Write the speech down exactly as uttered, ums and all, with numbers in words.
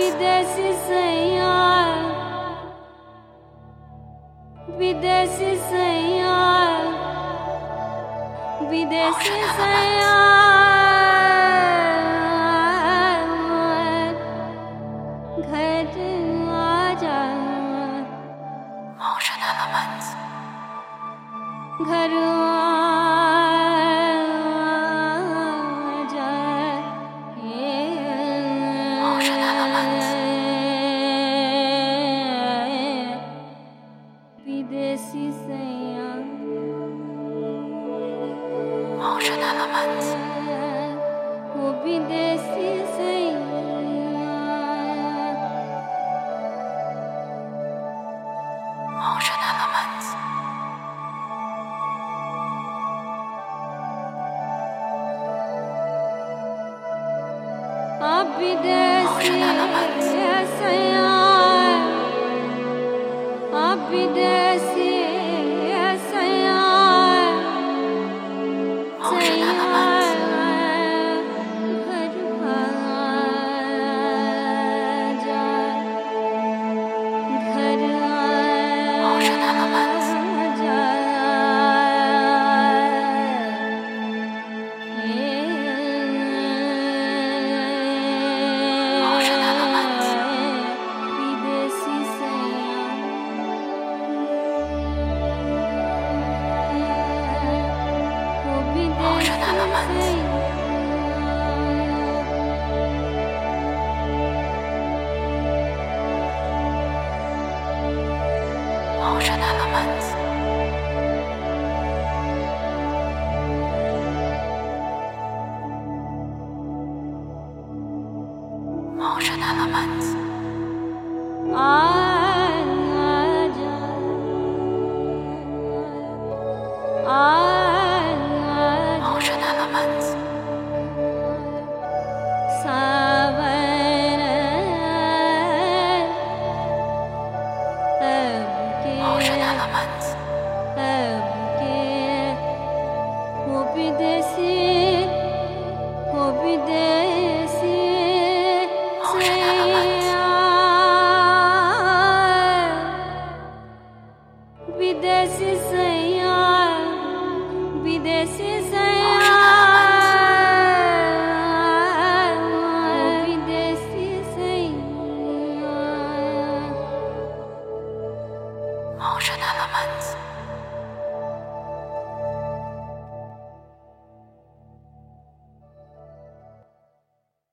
विदेशी सैया विदेशी सैया विदेशी सैया घर आजा घर आजा विदेशी सैया वो विदेशी सैया अब विदेशी सैया अब विदेशी सैया सैया घर आजा घर आजा विदेशी सैया वो विदेशी सैया आजा आजा सावन तब के तब के वो विदेशी वो विदेशी सैया विदेशी सैया विदेशी सैया विदेशी सैया